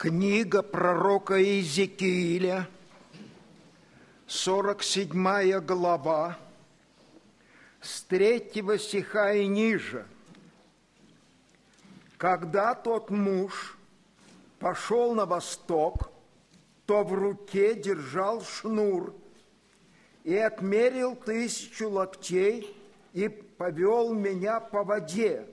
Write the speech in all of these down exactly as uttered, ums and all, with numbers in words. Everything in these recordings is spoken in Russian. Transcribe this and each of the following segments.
Книга пророка Иезекииля, сорок седьмая глава, с третьего стиха и ниже. Когда тот муж пошел на восток, то в руке держал шнур и отмерил тысячу локтей и повел меня по воде.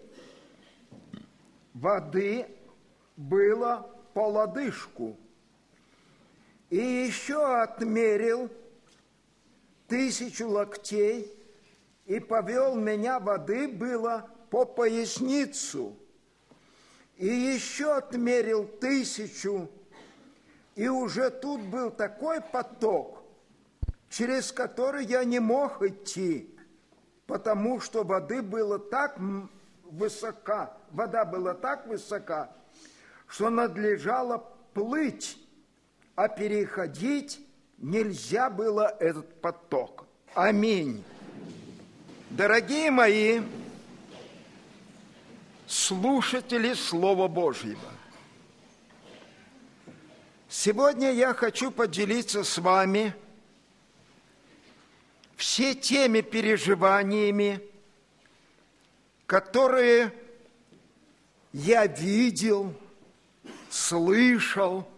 Воды было по лодыжку. И еще отмерил тысячу локтей и повел меня, воды было по поясницу. И еще отмерил тысячу, и уже тут был такой поток, через который я не мог идти, потому что воды было так высока, вода была так высока, что надлежало плыть, а переходить нельзя было этот поток. Аминь. Дорогие мои слушатели Слова Божьего, сегодня я хочу поделиться с вами все теми переживаниями, которые я видел, слышал,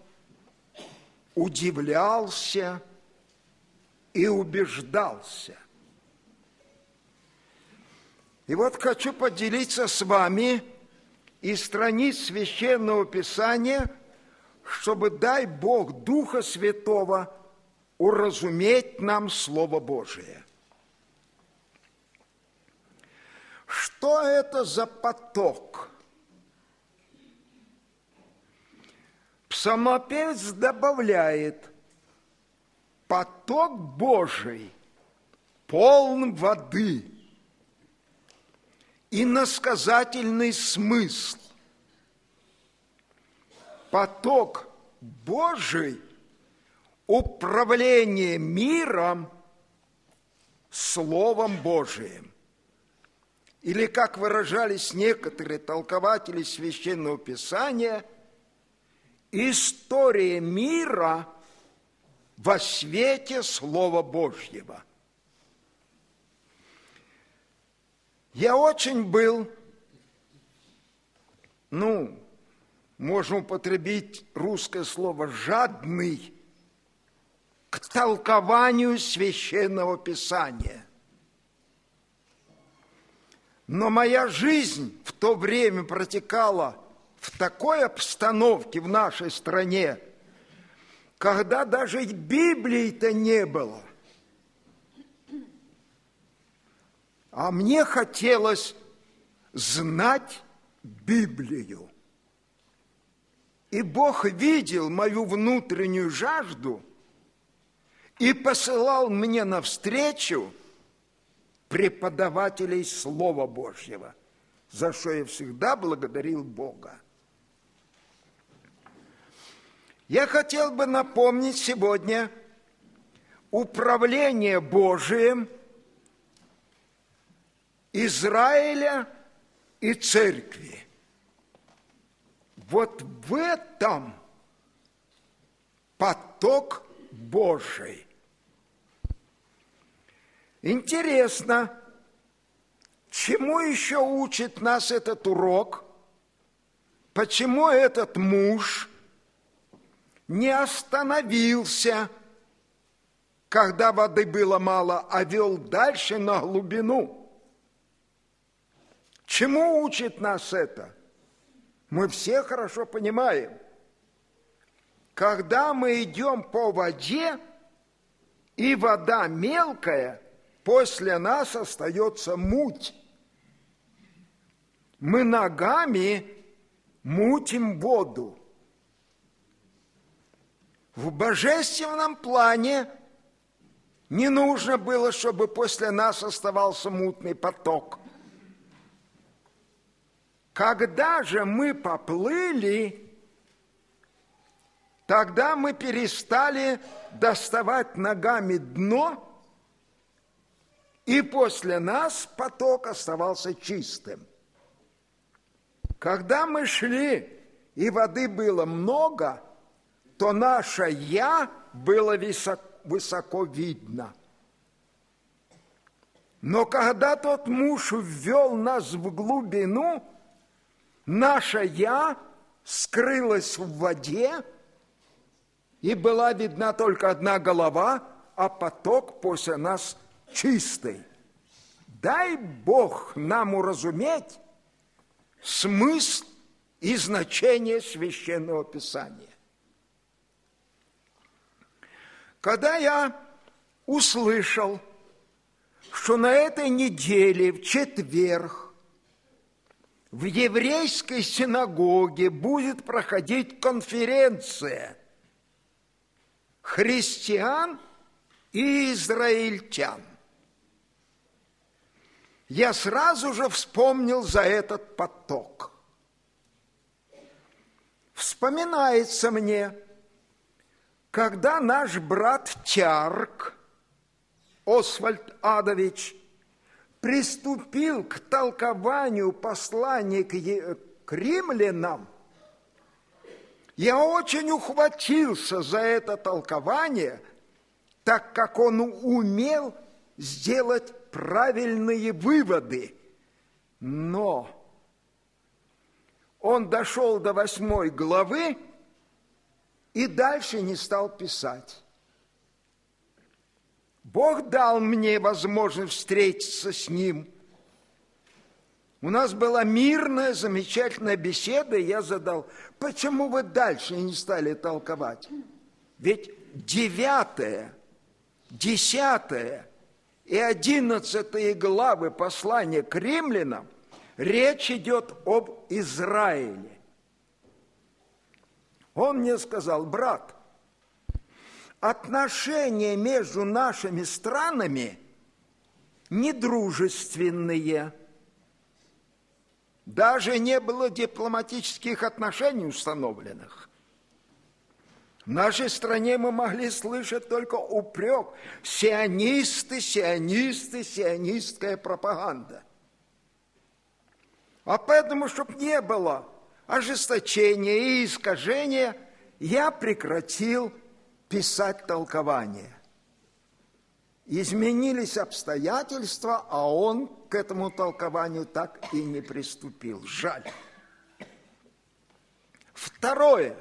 удивлялся и убеждался. И вот хочу поделиться с вами из страниц Священного Писания, чтобы, дай Бог, Духа Святого уразуметь нам Слово Божие. Что это за поток? Псалмопевец добавляет: поток Божий полн воды. Иносказательный смысл. Поток Божий – управление миром Словом Божиим. Или, как выражались некоторые толкователи Священного Писания, история мира во свете Слова Божьего. Я очень был, ну, можно употребить русское слово «жадный» к толкованию Священного Писания. Но моя жизнь в то время протекала в такой обстановке в нашей стране, когда даже Библии-то не было. А мне хотелось знать Библию. И Бог видел мою внутреннюю жажду и посылал мне навстречу преподавателей Слова Божьего, за что я всегда благодарил Бога. Я хотел бы напомнить сегодня управление Божиим Израиля и церкви. Вот в этом поток Божий. Интересно, чему еще учит нас этот урок? Почему этот муж не остановился, когда воды было мало, а вел дальше на глубину? Чему учит нас это? Мы все хорошо понимаем. Когда мы идем по воде, и вода мелкая, после нас остается муть. Мы ногами мутим воду. В божественном плане не нужно было, чтобы после нас оставался мутный поток. Когда же мы поплыли, тогда мы перестали доставать ногами дно, и после нас поток оставался чистым. Когда мы шли и воды было много, то наше «я» было высоко видно. Но когда тот муж ввел нас в глубину, наше «я» скрылось в воде, и была видна только одна голова, а поток после нас чистый. Дай Бог нам уразуметь смысл и значение Священного Писания. Когда я услышал, что на этой неделе, в четверг, в еврейской синагоге будет проходить конференция христиан и израильтян, я сразу же вспомнил за этот поток. Вспоминается мне, когда наш брат Тярк, Освальд Адович, приступил к толкованию послания к римлянам, я очень ухватился за это толкование, так как он умел сделать правильные выводы. Но он дошел до восьмой главы и дальше не стал писать. Бог дал мне возможность встретиться с ним. У нас была мирная, замечательная беседа, и я задал, почему вы дальше не стали толковать? Ведь девятая, десятая и одиннадцатая главы послания к римлянам речь идет об Израиле. Он мне сказал, брат, отношения между нашими странами недружественные. Даже не было дипломатических отношений установленных. В нашей стране мы могли слышать только упрек: сионисты, сионисты, сионистская пропаганда. А поэтому, чтобы не было ожесточения и искажения, я прекратил писать толкование. Изменились обстоятельства, а он к этому толкованию так и не приступил. Жаль. Второе.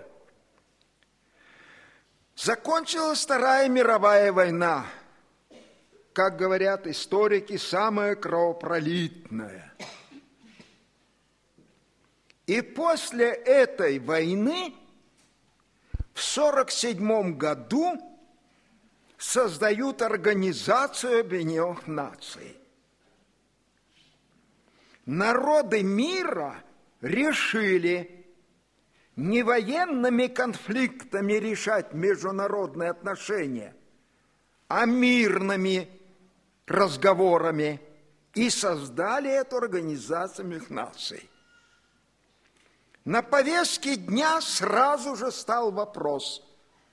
Закончилась Вторая мировая война. Как говорят историки, самая кровопролитная. И после этой войны в сорок седьмом году создают Организацию Объединенных Наций. Народы мира решили не военными конфликтами решать международные отношения, а мирными разговорами, и создали эту Организацию Объединенных Наций. На повестке дня сразу же стал вопрос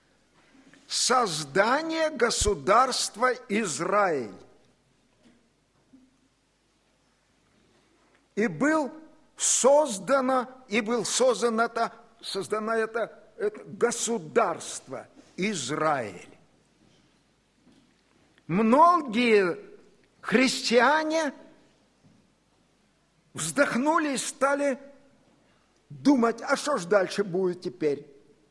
создания государства Израиль. И был создано, и был создан это, создано это, это государство Израиль. Многие христиане вздохнули и стали думать, а что ж дальше будет теперь?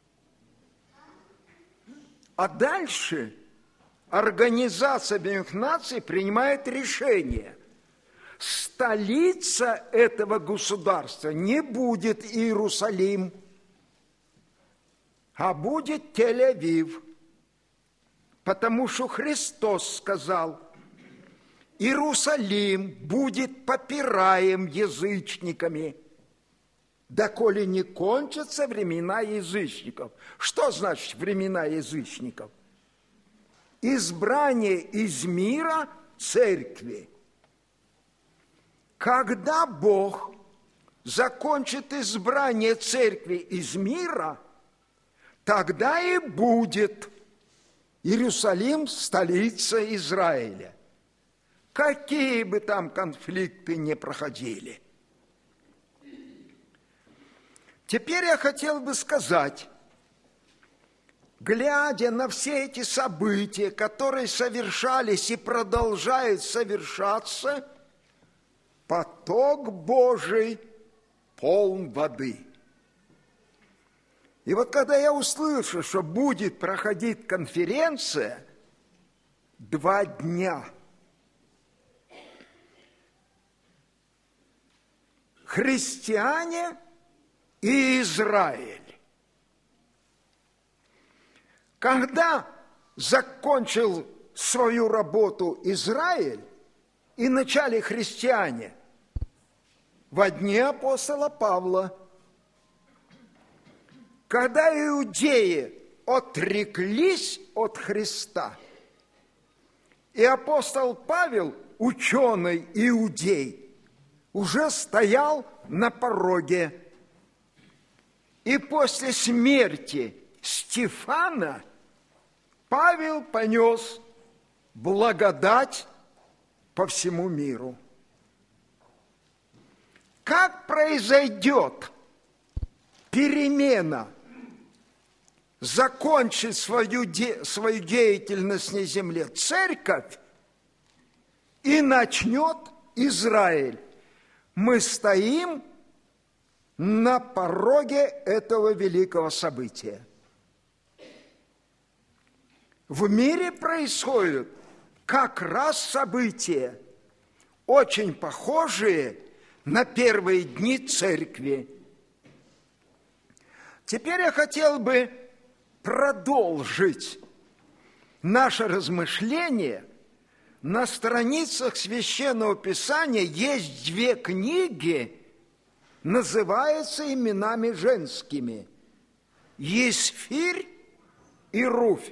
А дальше Организация Объединенных Наций принимает решение. Столица этого государства не будет Иерусалим, а будет Тель-Авив. Потому что Христос сказал, Иерусалим будет попираем язычниками, доколе не кончатся времена язычников. Что значит времена язычников? Избрание из мира церкви. Когда Бог закончит избрание церкви из мира, тогда и будет Иерусалим столица Израиля. Какие бы там конфликты ни проходили. Теперь я хотел бы сказать, глядя на все эти события, которые совершались и продолжают совершаться, поток Божий полн воды. И вот когда я услышал, что будет проходить конференция два дня, христиане и Израиль. Когда закончил свою работу Израиль и начали христиане во дни апостола Павла, когда иудеи отреклись от Христа, и апостол Павел, ученый иудей, уже стоял на пороге. И после смерти Стефана Павел понес благодать по всему миру. Как произойдет перемена, закончит свою, де, свою деятельность на земле церковь и начнет Израиль? Мы стоим на пороге этого великого события. В мире происходят как раз события, очень похожие на первые дни церкви. Теперь я хотел бы продолжить наше размышление. На страницах Священного Писания есть две книги, называются именами женскими: Есфирь и Руфь.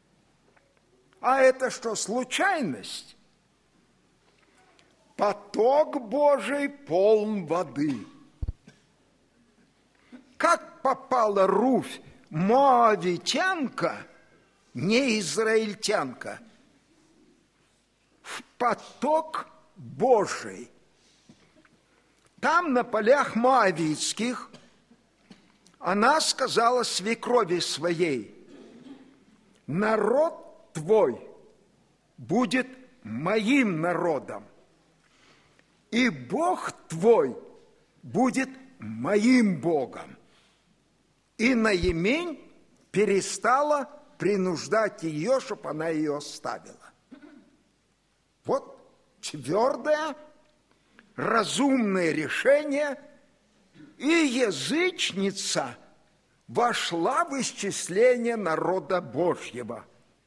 А это что, случайность? Поток Божий полн воды. Как попала Руфь, моавитянка, не израильтянка, в поток Божий? Там, на полях моавитских, она сказала свекрови своей: народ твой будет моим народом, и Бог твой будет моим Богом. И Наимень перестала принуждать ее, чтобы она ее оставила. Вот твердое, разумное решение, и язычница вошла в исчисление народа Божьего.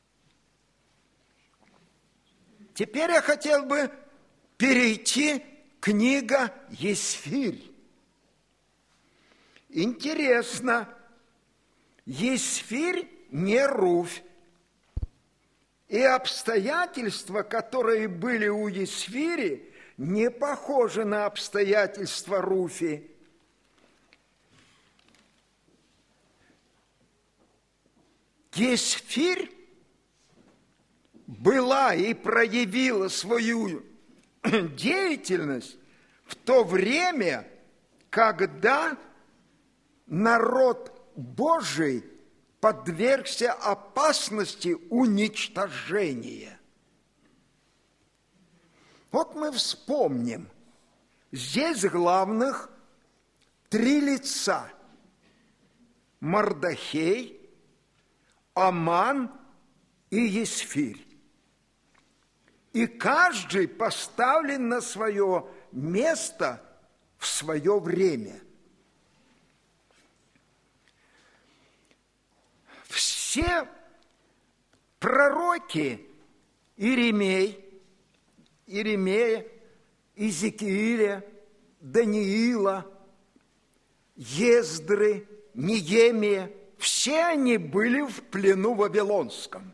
Теперь я хотел бы перейти к книге Есфирь. Интересно, Есфирь не Руфь, и обстоятельства, которые были у Есфири, не похожи на обстоятельства Руфи. Есфирь была и проявила свою деятельность в то время, когда народ Божий подвергся опасности уничтожения. Вот мы вспомним, здесь главных три лица: Мордохей, Аман и Есфирь. И каждый поставлен на свое место в свое время. Все пророки Иеремей, Иеремея, Иезекииля, Даниила, Ездры, Неемия, все они были в плену вавилонском.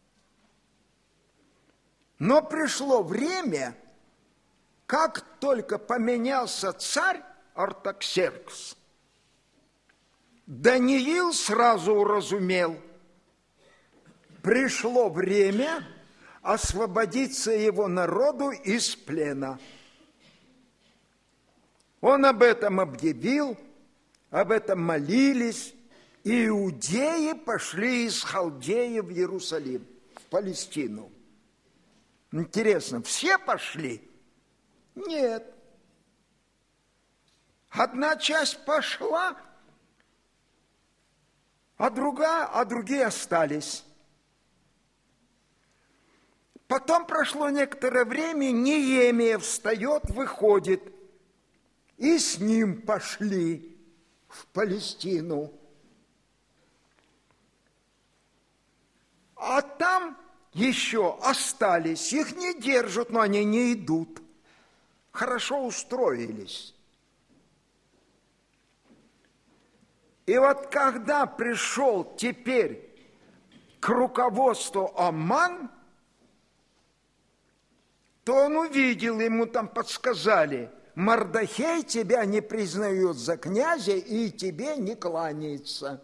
Но пришло время, как только поменялся царь Артаксеркс, Даниил сразу уразумел, пришло время освободиться его народу из плена. Он об этом объявил, об этом молились, и иудеи пошли из Халдеи в Иерусалим, в Палестину. Интересно, все пошли? Нет. Одна часть пошла, а другая, а другие остались. Потом прошло некоторое время, Неемия встает, выходит, и с ним пошли в Палестину. А там еще остались, их не держат, но они не идут. Хорошо устроились. И вот когда пришел теперь к руководству Аман, то он увидел, ему там подсказали: Мардохей тебя не признает за князя и тебе не кланяется.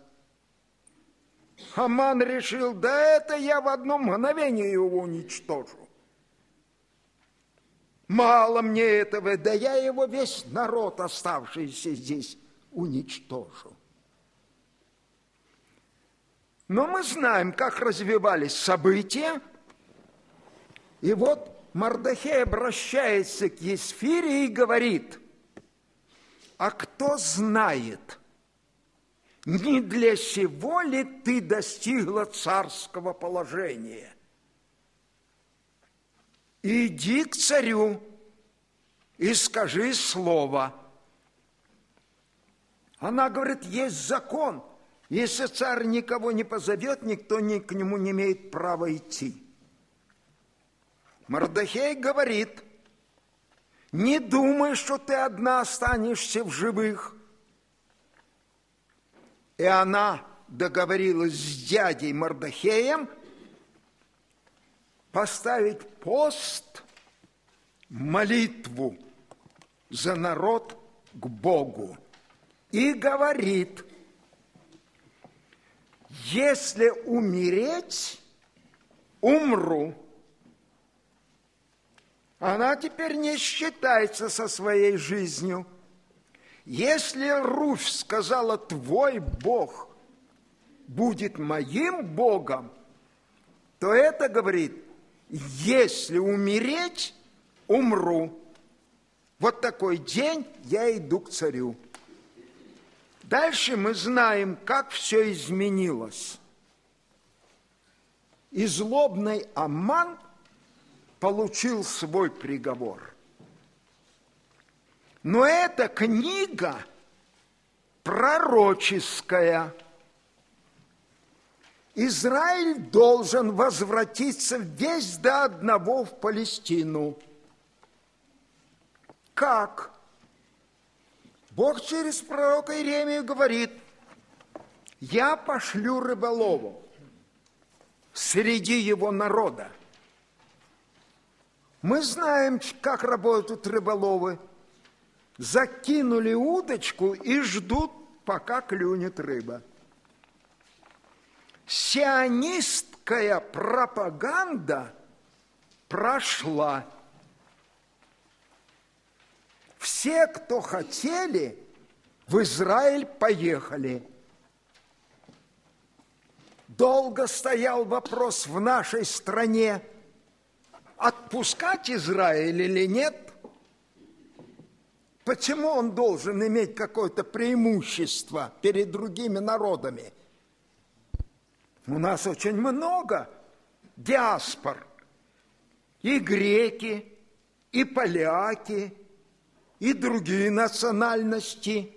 Аман решил: да это я в одно мгновение его уничтожу. Мало мне этого, да я его весь народ, оставшийся здесь, уничтожу. Но мы знаем, как развивались события. И вот Мардохей обращается к Есфире и говорит: а кто знает, не для сего ли ты достигла царского положения? Иди к царю и скажи слово. Она говорит: есть закон. Если царь никого не позовет, никто ни к нему не имеет права идти. Мардохей говорит: не думай, что ты одна останешься в живых. И она договорилась с дядей Мардохеем поставить пост, молитву за народ к Богу. И говорит: если умереть, умру. Она теперь не считается со своей жизнью. Если Руфь сказала: твой Бог будет моим Богом, то это говорит: если умереть, умру. Вот такой день я иду к царю. Дальше мы знаем, как все изменилось. И злобный Аман получил свой приговор. Но эта книга пророческая. Израиль должен возвратиться весь до одного в Палестину. Как? Бог через пророка Иеремию говорит: я пошлю рыболовов среди его народа. Мы знаем, как работают рыболовы. Закинули удочку и ждут, пока клюнет рыба. Сионистская пропаганда прошла. Все, кто хотели, в Израиль поехали. Долго стоял вопрос в нашей стране: отпускать Израиль или нет? Почему он должен иметь какое-то преимущество перед другими народами? У нас очень много диаспор. И греки, и поляки, и другие национальности.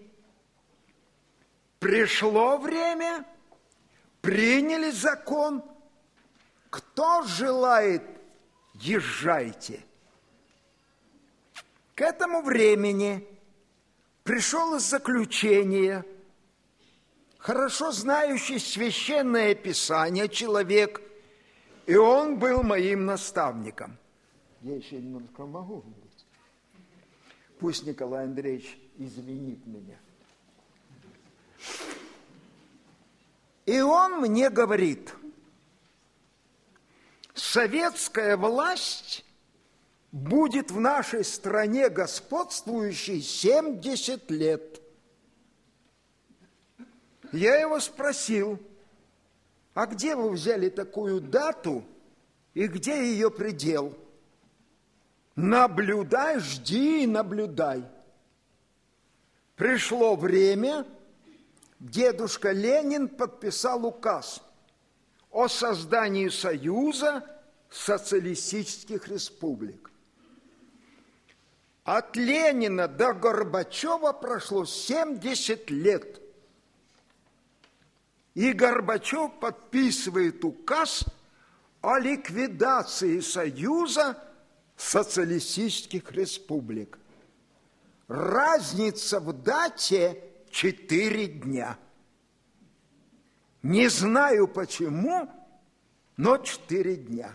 Пришло время, приняли закон. Кто желает, езжайте. К этому времени пришел из заключения хорошо знающий священное писание человек, и он был моим наставником. Я еще немножко могу говорить. Пусть Николай Андреевич извинит меня. И он мне говорит: советская власть будет в нашей стране господствующей семьдесят лет. Я его спросил, а где вы взяли такую дату и где ее предел? Наблюдай, жди и наблюдай. Пришло время, дедушка Ленин подписал указ о создании Союза социалистических республик. От Ленина до Горбачева прошло семьдесят лет. И Горбачев подписывает указ о ликвидации Союза социалистических республик. Разница в дате четыре дня. Не знаю почему, но четыре дня.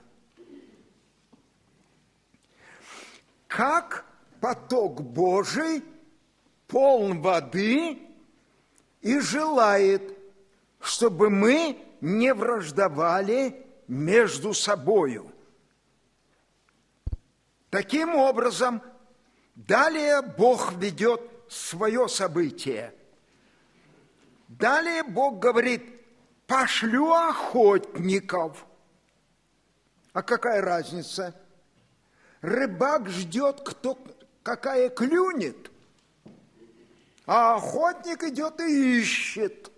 Как поток Божий полн воды и желает, чтобы мы не враждовали между собою. Таким образом, далее Бог ведет свое событие. Далее Бог говорит: пошлю охотников. А какая разница? Рыбак ждет, кто, какая клюнет, а охотник идет и ищет.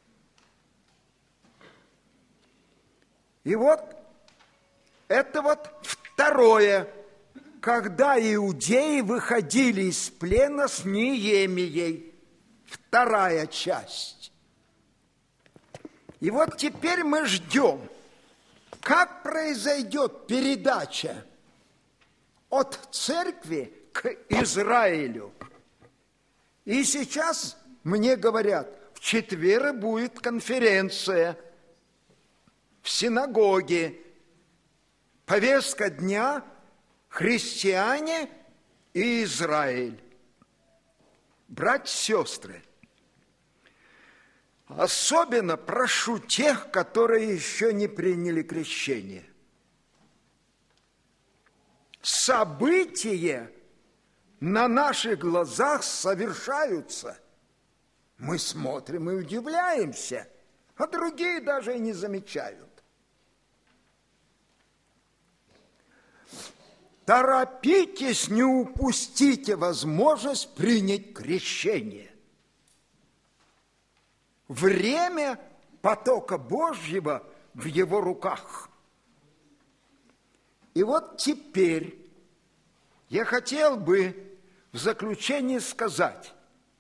И вот это вот второе, когда иудеи выходили из плена с Неемией, вторая часть. И вот теперь мы ждем, как произойдет передача от церкви к Израилю. И сейчас мне говорят, в четверг будет конференция в синагоге. Повестка дня – христиане и Израиль. Братья и сестры, особенно прошу тех, которые еще не приняли крещение. События на наших глазах совершаются. Мы смотрим и удивляемся, а другие даже и не замечают. Торопитесь, не упустите возможность принять крещение. Время потока Божьего в его руках. И вот теперь я хотел бы в заключение сказать,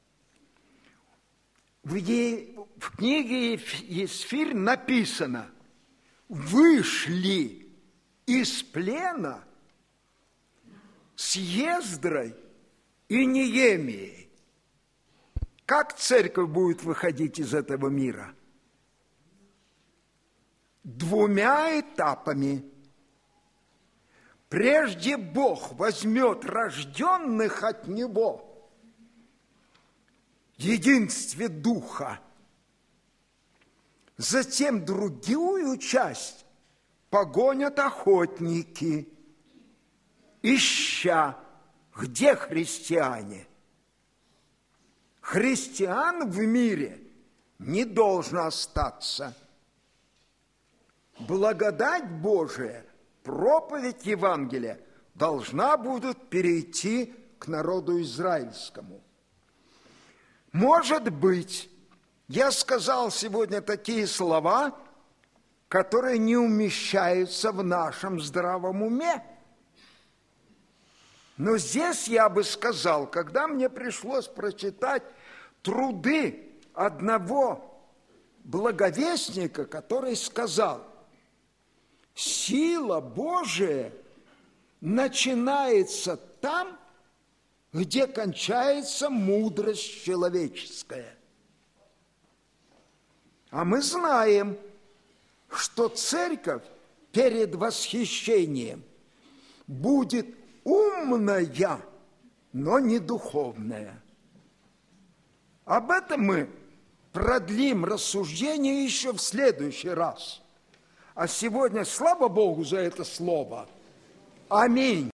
в, е... в книге Есфирь написано: вышли из плена с Ездрой и Неемией. Как церковь будет выходить из этого мира? Двумя этапами. Прежде Бог возьмет рожденных от Него в единстве Духа. Затем другую часть погонят охотники, ища, где христиане. Христиан в мире не должно остаться. Благодать Божия, проповедь Евангелия должна будет перейти к народу израильскому. Может быть, я сказал сегодня такие слова, которые не умещаются в нашем здравом уме. Но здесь я бы сказал, когда мне пришлось прочитать труды одного благовестника, который сказал: сила Божия начинается там, где кончается мудрость человеческая. А мы знаем, что церковь перед восхищением будет умная, но не духовная. Об этом мы продлим рассуждение еще в следующий раз. А сегодня слава Богу за это слово. Аминь.